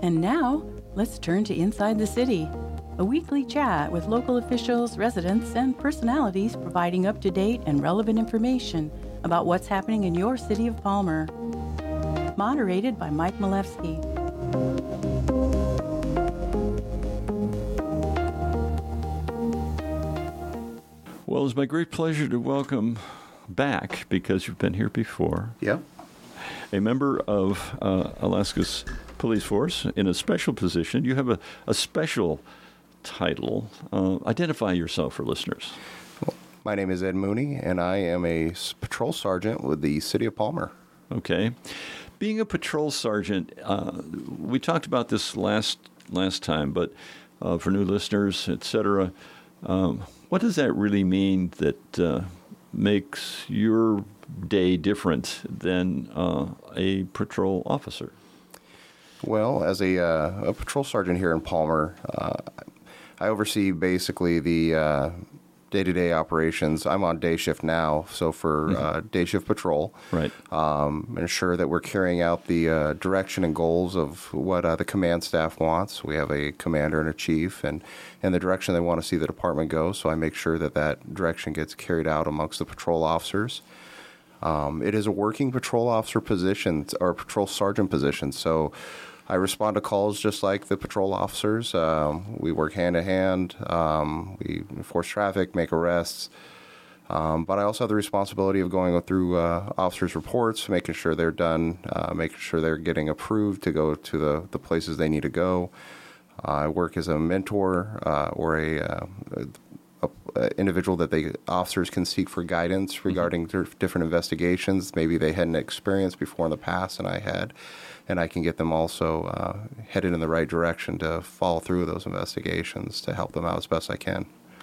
And now, let's turn to Inside the City, a weekly chat with local officials, residents, and personalities providing up-to-date and relevant information about what's happening in your city of Palmer. Moderated by Mike Malevsky. Well, it's my great pleasure to welcome back, because you've been here before, a member of Alaska's police force in a special position. You have a special title. Identify yourself for listeners. Well, my name is Ed Mooney, and I am a patrol sergeant with the City of Palmer. Okay. Being a patrol sergeant, we talked about this last time, but for new listeners, etc., what does that really mean that makes your day different than a patrol officer? Well, as a patrol sergeant here in Palmer, I oversee basically the day-to-day operations. I'm on day shift now, so for day shift patrol, right? Ensure that we're carrying out the direction and goals of what the command staff wants. We have a commander and a chief, and the direction they want to see the department go. So I make sure that that direction gets carried out amongst the patrol officers. It is a working patrol officer position or patrol sergeant position, so I respond to calls just like the patrol officers. We work hand in hand. We enforce traffic, make arrests. But I also have the responsibility of going through officers' reports, making sure they're done, making sure they're getting approved to go to the places they need to go. I work as a mentor or a individual that the officers can seek for guidance regarding different investigations. Maybe they hadn't experienced before in the past, and I had. And I can get them also headed in the right direction to follow through those investigations to help them out as best I can.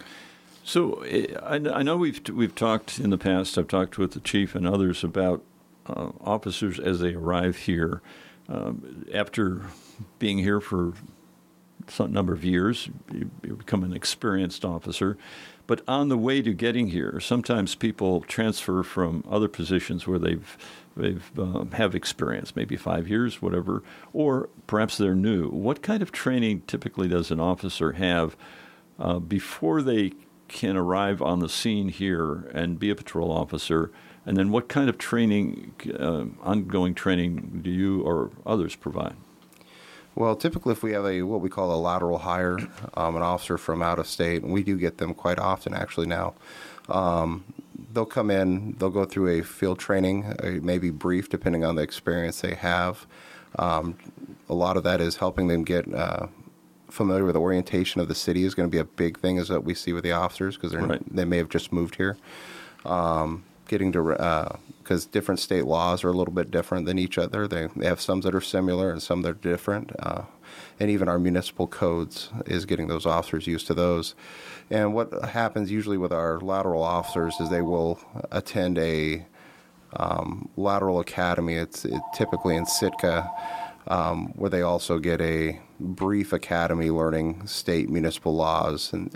So I know we've talked in the past. I've talked with the chief and others about officers as they arrive here. After being here for some number of years, you become an experienced officer. But on the way to getting here, sometimes people transfer from other positions where they have experience, maybe 5 years, whatever, or perhaps they're new. What kind of training typically does an officer have before they can arrive on the scene here and be a patrol officer? And then what kind of training, ongoing training, do you or others provide? Well, typically if we have what we call a lateral hire, an officer from out of state, and we do get them quite often actually now, they'll come in, they'll go through a field training, maybe brief depending on the experience they have. A lot of that is helping them get familiar with the orientation of the city is going to be a big thing is what we see with the officers because they may have just moved here. Getting to, because different state laws are a little bit different than each other. They have some that are similar and some that are different. And even our municipal codes is getting those officers used to those. And what happens usually with our lateral officers is they will attend a lateral academy. It's typically in Sitka, where they also get a brief academy learning state municipal laws and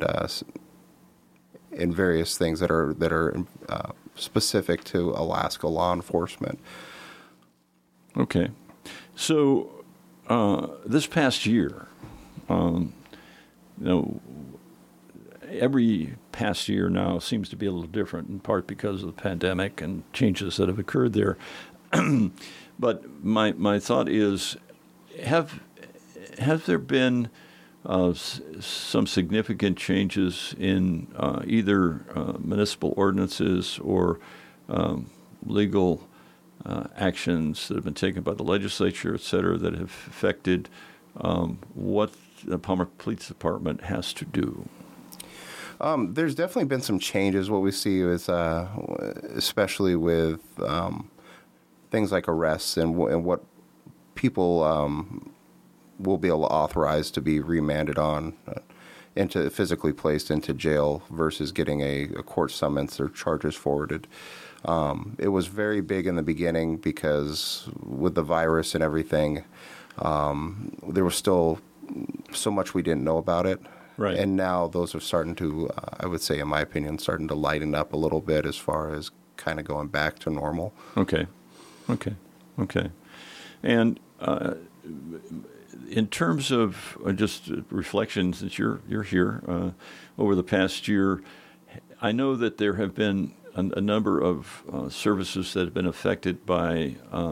various things that are specific to Alaska law enforcement. Okay. So this past year, every past year now seems to be a little different, in part because of the pandemic and changes that have occurred there. But my thought is, have there been some significant changes in either municipal ordinances or legal actions that have been taken by the legislature, et cetera, that have affected what the Palmer Police Department has to do? There's definitely been some changes. What we see is, especially with things like arrests and what people will be authorized to be remanded on, physically placed into jail versus getting a court summons or charges forwarded. It was very big in the beginning because with the virus and everything, there was still so much we didn't know about it. Right. And now those are starting to, I would say, in my opinion, starting to lighten up a little bit as far as kind of going back to normal. Okay. And in terms of just reflections, since you're here over the past year, I know that there have been a number of services that have been affected by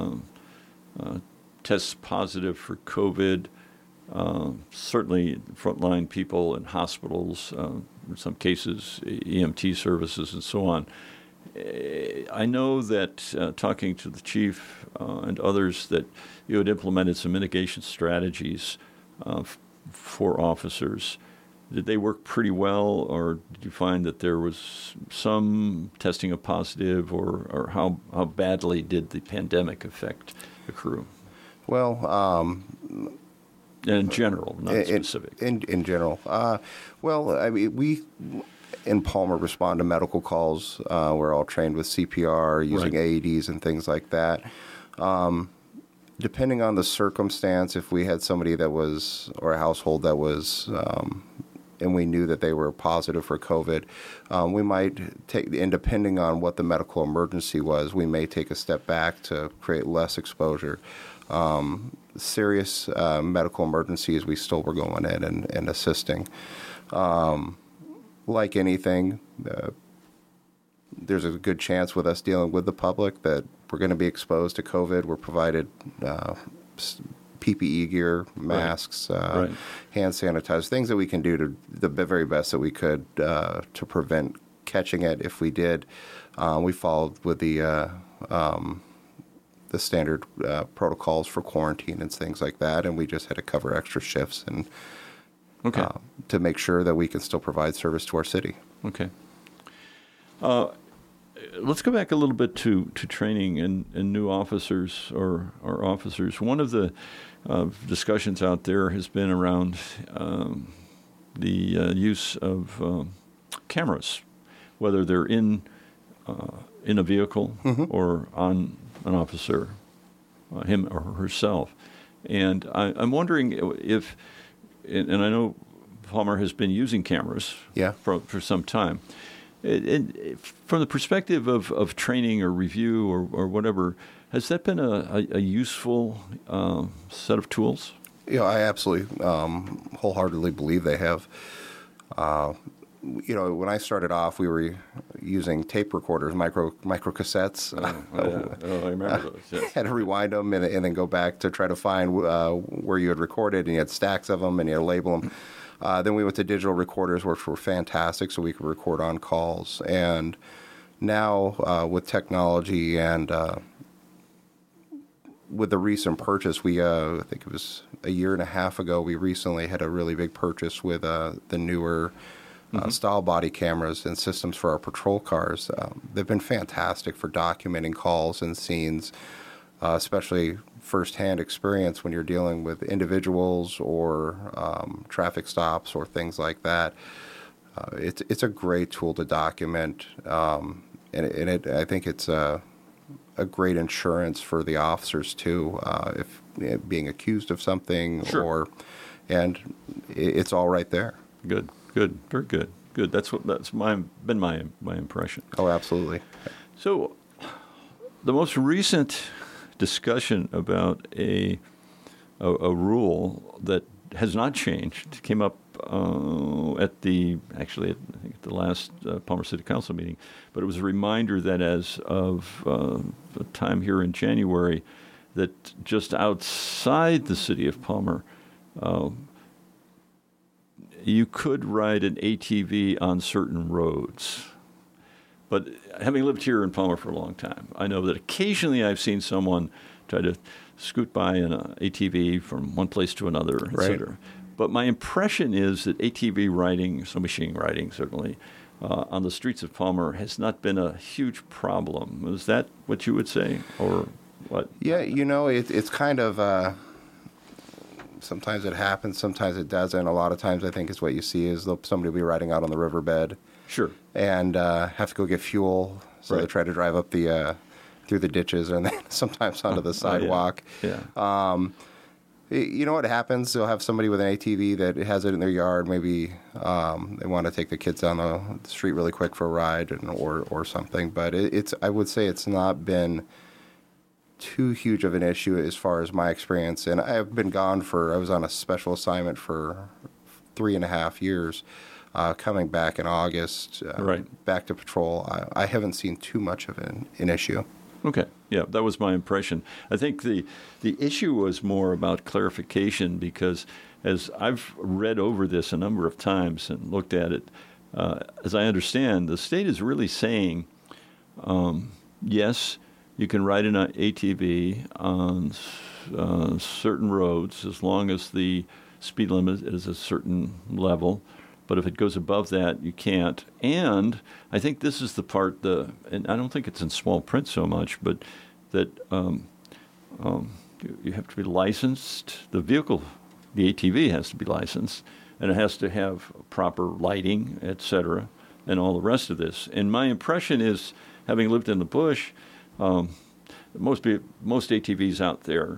tests positive for COVID. Certainly, frontline people in hospitals, in some cases, EMT services, and so on. I know that talking to the chief and others that you had implemented some mitigation strategies for officers. Did they work pretty well, or did you find that there was some testing of positive, or how badly did the pandemic affect the crew? Well, in general, not specific. In general. Well, I mean, we in Palmer respond to medical calls. We're all trained with CPR, using AEDs and things like that. Depending on the circumstance, if we had somebody that was, or a household that was, and we knew that they were positive for COVID, we might take, and depending on what the medical emergency was, we may take a step back to create less exposure. Serious medical emergencies, we still were going in and assisting. Like anything, there's a good chance with us dealing with the public that we're going to be exposed to COVID. We're provided PPE gear, masks, hand sanitizers, things that we can do to the very best that we could to prevent catching it. If we did, we followed with the standard protocols for quarantine and things like that, and we just had to cover extra shifts and to make sure that we can still provide service to our city. Okay. Let's go back a little bit to training and new officers or officers. One of the discussions out there has been around the use of cameras, whether they're in a vehicle or on an officer, him or herself. And I'm wondering if, and I know Palmer has been using cameras for some time. From the perspective of training or review or whatever, has that been a useful set of tools? Yeah, I absolutely wholeheartedly believe they have. When I started off, we were using tape recorders, micro cassettes. I remember those. Yes. Had to rewind them and then go back to try to find where you had recorded, and you had stacks of them, and you had to label them. Then we went to digital recorders, which were fantastic, so we could record on calls. And now with technology and with the recent purchase, I think it was a year and a half ago, we recently had a really big purchase with the newer style body cameras and systems for our patrol cars. They've been fantastic for documenting calls and scenes, especially firsthand experience when you're dealing with individuals or traffic stops or things like that. It's a great tool to document, and I think it's a great insurance for the officers too, if being accused of something and it's all right there. Good, very good. That's been my impression. Oh, absolutely. So, the most recent discussion about a rule that has not changed came up at the last Palmer City Council meeting, but it was a reminder that as of the time here in January, that just outside the city of Palmer, you could ride an ATV on certain roads. But having lived here in Palmer for a long time, I know that occasionally I've seen someone try to scoot by in an ATV from one place to another, et cetera. But my impression is that ATV riding, so machine riding certainly, on the streets of Palmer has not been a huge problem. Is that what you would say, or what? Yeah, it's kind of... sometimes it happens, sometimes it doesn't. A lot of times I think it's what you see is somebody will be riding out on the riverbed. Sure. And have to go get fuel, so they try to drive up through the ditches and then sometimes onto the sidewalk. You know what happens? They'll have somebody with an ATV that has it in their yard. Maybe they want to take the kids down the street really quick for a ride or something. But I would say it's not been too huge of an issue as far as my experience. And I've been gone I was on a special assignment for 3.5 years. Coming back in August, back to patrol, I haven't seen too much of an issue. Okay, yeah, that was my impression. I think the issue was more about clarification because as I've read over this a number of times and looked at it, as I understand, the state is really saying, yes, you can ride an ATV on certain roads as long as the speed limit is a certain level. But if it goes above that, you can't. And I think this is the part, and I don't think it's in small print so much, but that you have to be licensed. The vehicle, the ATV has to be licensed, and it has to have proper lighting, et cetera, and all the rest of this. And my impression is, having lived in the bush, most ATVs out there,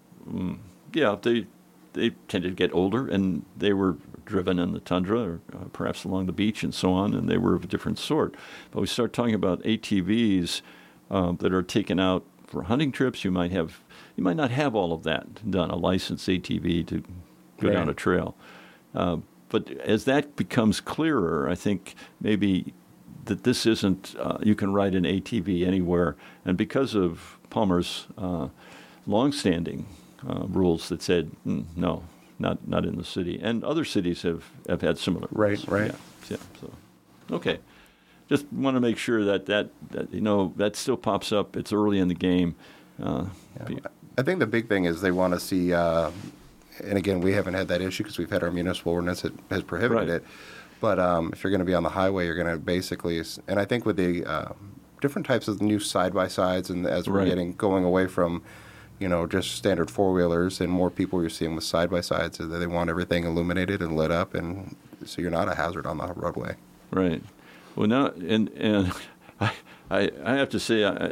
they tended to get older, and they were driven in the tundra or perhaps along the beach and so on, and they were of a different sort. But we start talking about ATVs that are taken out for hunting trips. You might not have all of that done, a licensed ATV to go down a trail. But as that becomes clearer, I think maybe that this isn't, you can ride an ATV anywhere. And because of Palmer's longstanding rules that said, no, not in the city. And other cities have had similar rules. Right. Yeah. So, okay. Just want to make sure that that still pops up. It's early in the game. I think the big thing is they want to see, and again, we haven't had that issue because we've had our municipal ordinance that has prohibited it. But if you're going to be on the highway, you're going to basically, and I think with the different types of new side-by-sides, and as we're going away from just standard four-wheelers, and more people you're seeing with side-by-sides, so that they want everything illuminated and lit up, and so you're not a hazard on the roadway. Right. Well, now, and I have to say,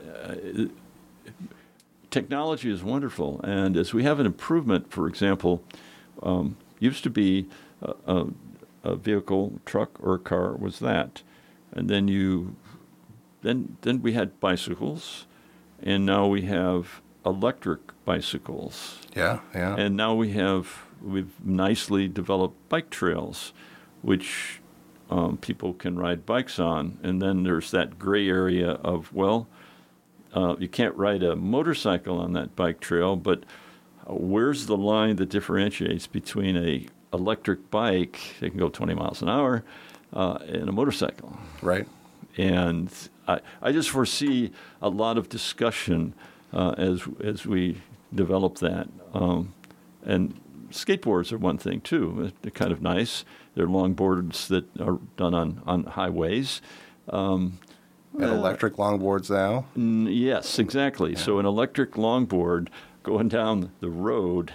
technology is wonderful, and as we have an improvement, for example, used to be a vehicle, truck, or a car was that, and then then we had bicycles, and now we have electric bicycles. Yeah. And now we've nicely developed bike trails, which people can ride bikes on. And then there's that gray area of, you can't ride a motorcycle on that bike trail, but where's the line that differentiates between a electric bike, they can go 20 miles an hour, and a motorcycle? Right. And I just foresee a lot of discussion as we develop that. And skateboards are one thing, too. They're kind of nice. They're longboards that are done on highways. And electric longboards now? Yes, exactly. Yeah. So an electric longboard going down the road,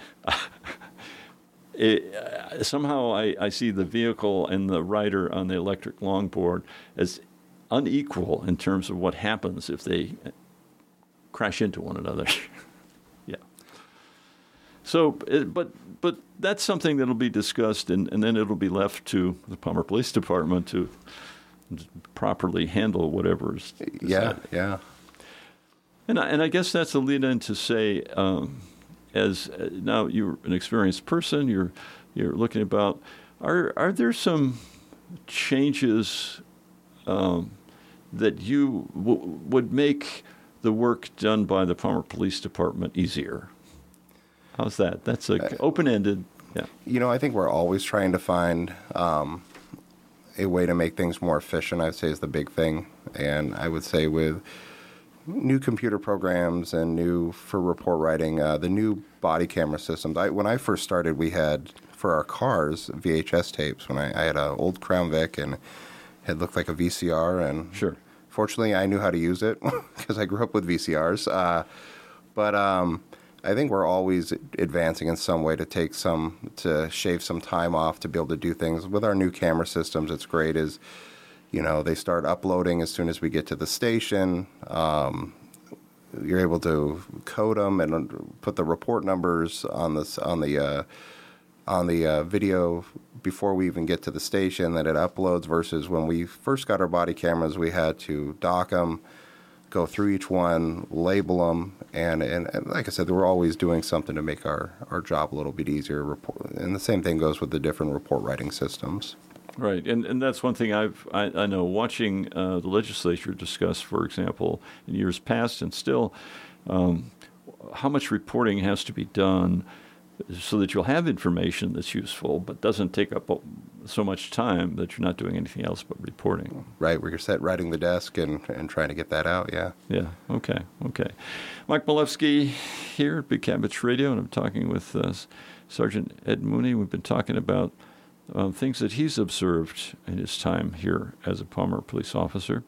somehow I see the vehicle and the rider on the electric longboard as unequal in terms of what happens if they crash into one another. Yeah. So, but that's something that'll be discussed, and then it'll be left to the Palmer Police Department to properly handle whatever's decided. Yeah. And I guess that's a lead-in to say, as now you're an experienced person, you're looking about, are there some changes that you would make the work done by the Palmer Police Department easier? How's that? That's open-ended. Yeah. I think we're always trying to find a way to make things more efficient, I'd say, is the big thing. And I would say with new computer programs and for report writing, the new body camera systems. When I first started, we had, for our cars, VHS tapes. When I had an old Crown Vic, and it looked like a VCR. And sure. Fortunately, I knew how to use it because I grew up with VCRs. But I think we're always advancing in some way to shave some time off to be able to do things. With our new camera systems, it's great is, they start uploading as soon as we get to the station. You're able to code them and put the report numbers on the video before we even get to the station that it uploads, versus when we first got our body cameras, we had to dock them, go through each one, label them, and like I said, we're always doing something to make our job a little bit easier. And the same thing goes with the different report writing systems. Right, and that's one thing I know watching the legislature discuss, for example, in years past and still, how much reporting has to be done so that you'll have information that's useful but doesn't take up so much time that you're not doing anything else but reporting. Right, where you're set writing the desk and trying to get that out, yeah. Yeah, okay. Mike Milewski here at Big Cabbage Radio, and I'm talking with Sergeant Ed Mooney. We've been talking about things that he's observed in his time here as a Palmer police officer.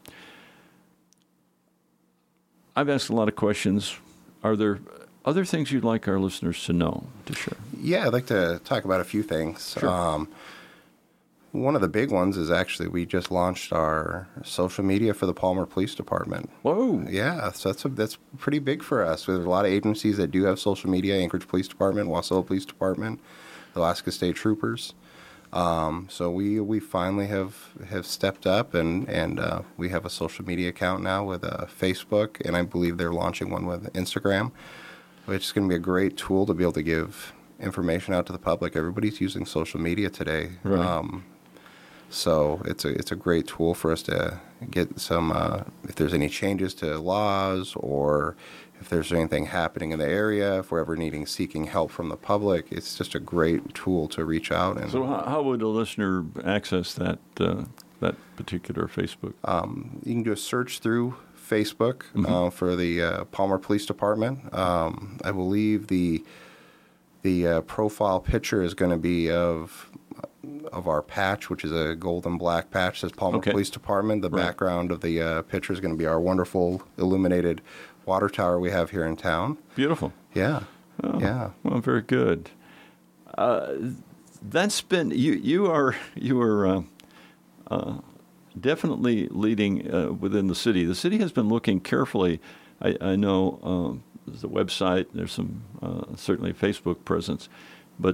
I've asked a lot of questions. Are there other things you'd like our listeners to know, to share? Yeah, I'd like to talk about a few things. Sure. One of the big ones is actually we just launched our social media for the Palmer Police Department. Whoa! Yeah, so that's pretty big for us. There's a lot of agencies that do have social media: Anchorage Police Department, Wasilla Police Department, Alaska State Troopers. So we finally have stepped up and we have a social media account now with Facebook, and I believe they're launching one with Instagram, which is going to be a great tool to be able to give information out to the public. Everybody's using social media today. Right. So it's a great tool for us to get some, if there's any changes to laws or if there's anything happening in the area, if we're ever seeking help from the public, it's just a great tool to reach out. And So how would a listener access that particular Facebook? you can do a search through Facebook for the Palmer Police Department. I believe the profile picture is going to be of our patch, which is a gold and black patch that says Palmer Okay. Police Department. The Right. background of the picture is going to be our wonderful illuminated water tower we have here in town. Beautiful. Yeah. Oh, Yeah. Well, very good. That's been you are definitely leading within the city. The city has been looking carefully. I know there's a website. There's some certainly Facebook presence, but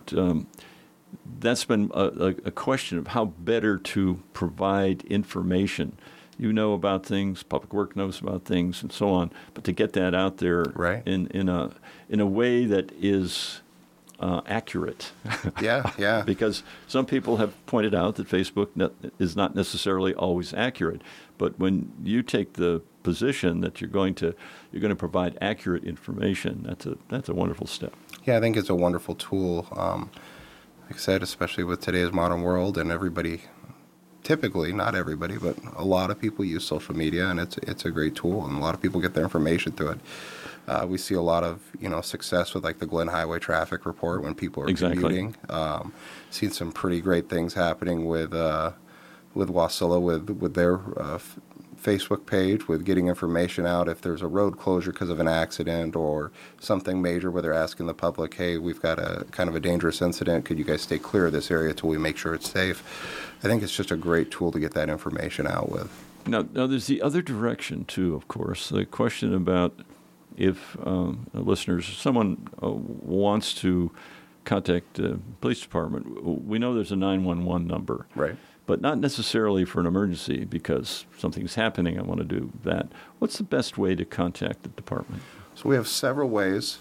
that's been a question of how better to provide information. You know about things, Public Works knows about things, and so on. But to get that out there Right. in a way that is accurate. Yeah. Because some people have pointed out that Facebook is not necessarily always accurate. But when you take the position that you're going to provide accurate information, that's a wonderful step. Yeah, I think it's a wonderful tool. Like I said, especially with today's modern world, and everybody, typically, not everybody, but a lot of people use social media, and it's a great tool, and a lot of people get their information through it. We see a lot of success with like the Glen Highway traffic report when people are Exactly. commuting. Seen some pretty great things happening with Wasilla with their Facebook page, with getting information out if there's a road closure because of an accident or something major where they're asking the public, hey, we've got a kind of a dangerous incident. Could you guys stay clear of this area till we make sure it's safe? I think it's just a great tool to get that information out with. Now there's the other direction, too, of course. The question about if someone wants to contact the police department, we know there's a 911 number. Right. But not necessarily for an emergency because something's happening, I want to do that. What's the best way to contact the department? So we have several ways.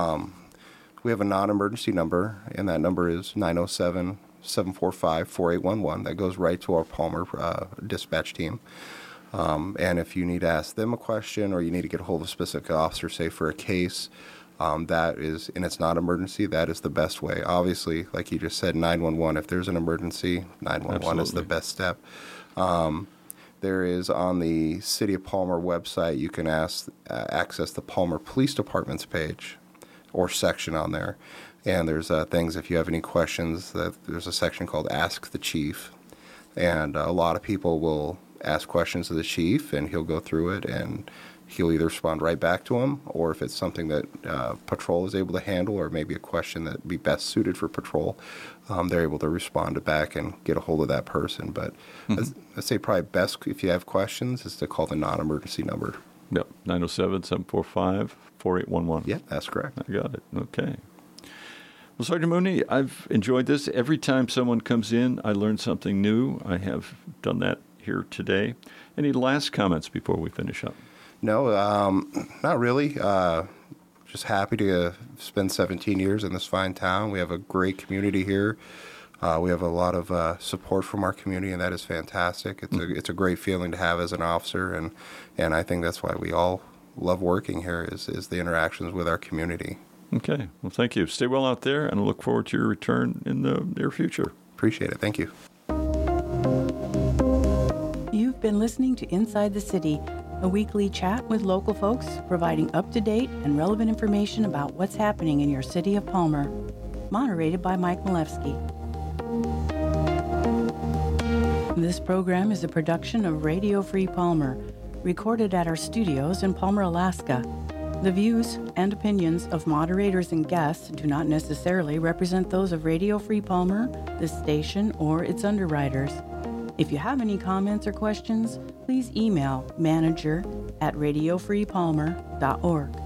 We have a non-emergency number, and that number is 907-745-4811. That goes right to our Palmer dispatch team. And if you need to ask them a question or you need to get a hold of a specific officer, say for a case, that is, and it's not emergency, that is the best way. Obviously, like you just said, 911, if there's an emergency, 911 is the Absolutely. best step. There is on the City of Palmer website, you can access the Palmer Police Department's page or section on there. And there's things, if you have any questions, there's a section called Ask the Chief. And a lot of people will ask questions of the chief, and he'll go through it, and he'll either respond right back to them, or if it's something that patrol is able to handle, or maybe a question that would be best suited for patrol, they're able to respond to back and get a hold of that person. But I'd say probably best, if you have questions, is to call the non-emergency number. Yep, 907-745-4811. Yeah, that's correct. I got it. Okay. Well, Sergeant Mooney, I've enjoyed this. Every time someone comes in, I learn something new. I have done that here today. Any last comments before we finish up? No, not really. Just happy to spend 17 years in this fine town. We have a great community here. We have a lot of support from our community, and that is fantastic. It's a great feeling to have as an officer, and I think that's why we all love working here is the interactions with our community. Okay. Well, thank you. Stay well out there, and I look forward to your return in the near future. Appreciate it. Thank you. You've been listening to Inside the City, a weekly chat with local folks providing up-to-date and relevant information about what's happening in your city of Palmer. Moderated by Mike Malevsky. This program is a production of Radio Free Palmer, recorded at our studios in Palmer, Alaska. The views and opinions of moderators and guests do not necessarily represent those of Radio Free Palmer, the station, or its underwriters. If you have any comments or questions, please email manager@radiofreepalmer.org.